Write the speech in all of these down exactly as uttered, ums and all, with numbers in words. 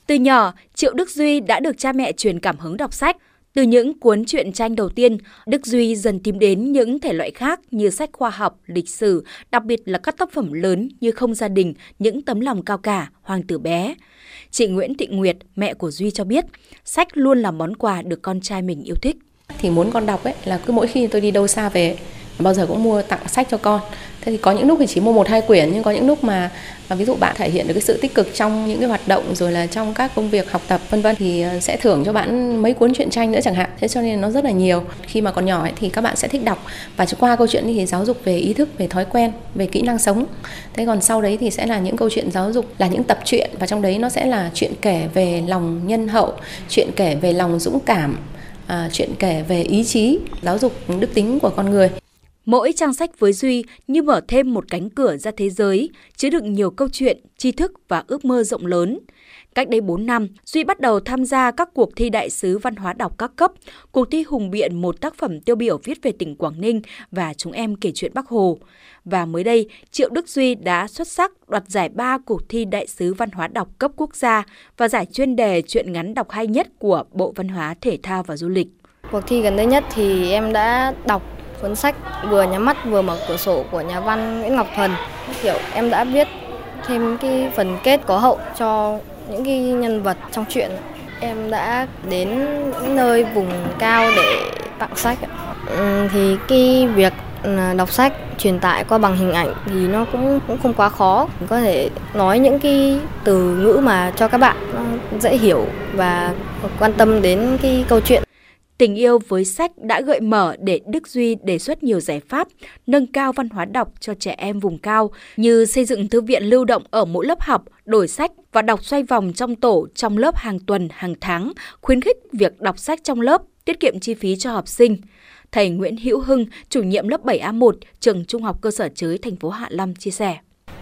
Từ nhỏ, Triệu Đức Duy đã được cha mẹ truyền cảm hứng đọc sách. Từ những cuốn truyện tranh đầu tiên, Đức Duy dần tìm đến những thể loại khác như sách khoa học, lịch sử, đặc biệt là các tác phẩm lớn như Không gia đình, Những tấm lòng cao cả, Hoàng tử bé. Chị Nguyễn Thị Nguyệt, mẹ của Duy cho biết, sách luôn là món quà được con trai mình yêu thích. Thì muốn con đọc ấy là cứ mỗi khi tôi đi đâu xa về, bao giờ cũng mua tặng sách cho con. Thế thì có những lúc thì chỉ mua một hai quyển, nhưng có những lúc mà, mà ví dụ bạn thể hiện được cái sự tích cực trong những cái hoạt động rồi là trong các công việc học tập vân vân thì sẽ thưởng cho bạn mấy cuốn truyện tranh nữa chẳng hạn. Thế cho nên nó rất là nhiều. Khi mà còn nhỏ ấy, thì các bạn sẽ thích đọc và qua câu chuyện thì giáo dục về ý thức, về thói quen, về kỹ năng sống. Thế còn sau đấy thì sẽ là những câu chuyện giáo dục, là những tập truyện và trong đấy nó sẽ là chuyện kể về lòng nhân hậu, chuyện kể về lòng dũng cảm, à, chuyện kể về ý chí, giáo dục đức tính của con người. Mỗi trang sách với Duy như mở thêm một cánh cửa ra thế giới, chứa đựng nhiều câu chuyện, tri thức và ước mơ rộng lớn. Cách đây bốn năm, Duy bắt đầu tham gia các cuộc thi đại sứ văn hóa đọc các cấp, cuộc thi hùng biện một tác phẩm tiêu biểu viết về tỉnh Quảng Ninh và Chúng em kể chuyện Bác Hồ. Và mới đây, Triệu Đức Duy đã xuất sắc đoạt giải ba cuộc thi đại sứ văn hóa đọc cấp quốc gia và giải chuyên đề truyện ngắn đọc hay nhất của Bộ Văn hóa, Thể thao và Du lịch. Cuộc thi gần đây nhất thì em đã đọc cuốn sách Vừa nhắm mắt vừa mở cửa sổ của nhà văn Nguyễn Ngọc Thuần. Kiểu em đã viết thêm cái phần kết có hậu cho những cái nhân vật trong truyện. Em đã đến những nơi vùng cao để tặng sách. Ừ, thì cái việc đọc sách truyền tải qua bằng hình ảnh thì nó cũng cũng không quá khó. Mình có thể nói những cái từ ngữ mà cho các bạn nó dễ hiểu và quan tâm đến cái câu chuyện. Tình yêu với sách đã gợi mở để Đức Duy đề xuất nhiều giải pháp nâng cao văn hóa đọc cho trẻ em vùng cao như xây dựng thư viện lưu động ở mỗi lớp học, đổi sách và đọc xoay vòng trong tổ trong lớp hàng tuần, hàng tháng, khuyến khích việc đọc sách trong lớp, tiết kiệm chi phí cho học sinh. Thầy Nguyễn Hữu Hưng, chủ nhiệm lớp bảy A một, trường Trung học cơ sở Trới, thành phố Hạ Long chia sẻ.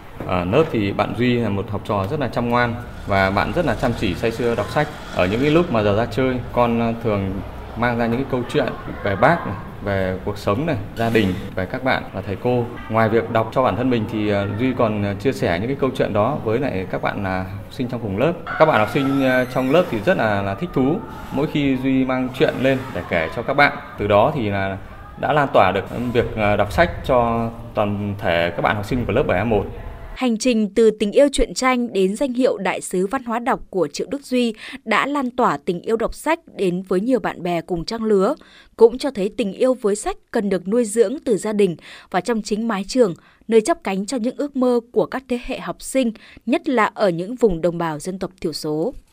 Ở lớp thì bạn Duy là một học trò rất là chăm ngoan và bạn rất là chăm chỉ say sưa đọc sách. Ở những cái lúc mà giờ ra chơi, con thường mang ra những cái câu chuyện về bác này, về cuộc sống này, gia đình, về các bạn và thầy cô. Ngoài việc đọc cho bản thân mình thì Duy còn chia sẻ những cái câu chuyện đó với lại các bạn là học sinh trong cùng lớp. Các bạn học sinh trong lớp thì rất là, là thích thú mỗi khi Duy mang chuyện lên để kể cho các bạn. Từ đó thì là đã lan tỏa được việc đọc sách cho toàn thể các bạn học sinh của lớp bảy A một. Hành trình từ tình yêu truyện tranh đến danh hiệu đại sứ văn hóa đọc của Triệu Đức Duy đã lan tỏa tình yêu đọc sách đến với nhiều bạn bè cùng trang lứa, cũng cho thấy tình yêu với sách cần được nuôi dưỡng từ gia đình và trong chính mái trường, nơi chắp cánh cho những ước mơ của các thế hệ học sinh, nhất là ở những vùng đồng bào dân tộc thiểu số.